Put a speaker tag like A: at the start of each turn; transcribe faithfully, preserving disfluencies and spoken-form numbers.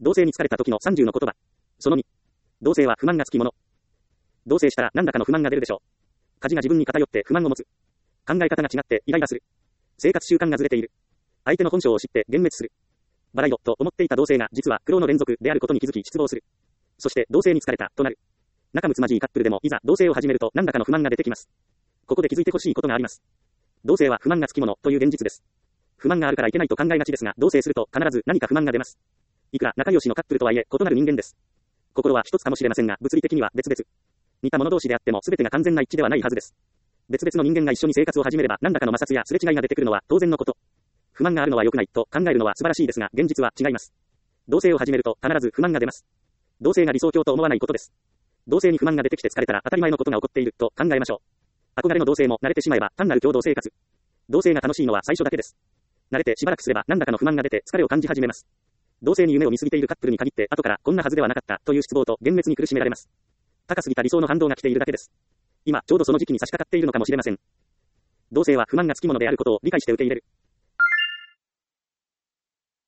A: 同棲に疲れた時のさんじゅうの言葉。そのに。同棲は不満がつきもの。同棲したら何らかの不満が出るでしょう。家事が自分に偏って不満を持つ。考え方が違ってイライラする。生活習慣がずれている。相手の本性を知って幻滅する。バラよと思っていた同棲が実は苦労の連続であることに気づき失望する。そして同棲に疲れたとなる。仲睦まじいカップルでもいざ同棲を始めると何らかの不満が出てきます。ここで気づいてほしいことがあります。同棲は不満がつきものという現実です。不満があるからいけないと考えがちですが、同棲すると必ず何か不満が出ます。いくら仲良しのカップルとはいえ異なる人間です。心は一つかもしれませんが、物理的には別々。似た者同士であっても全てが完全な一致ではないはずです。別々の人間が一緒に生活を始めれば何らかの摩擦やすれ違いが出てくるのは当然のこと。不満があるのは良くないと考えるのは素晴らしいですが、現実は違います。同棲を始めると必ず不満が出ます。同棲が理想郷と思わないことです。同棲に不満が出てきて疲れたら当たり前のことが起こっていると考えましょう。憧れの同棲も慣れてしまえば単なる共同生活。同棲が楽しいのは最初だけです。慣れてしばらくすれば何らかの不満が出て疲れを感じ始めます。同棲に夢を見すぎているカップルに限って後からこんなはずではなかったという失望と幻滅に苦しめられます。高すぎた理想の反動が来ているだけです。今ちょうどその時期に差し掛かっているのかもしれません。同棲は不満がつきものであることを理解して受け入れる。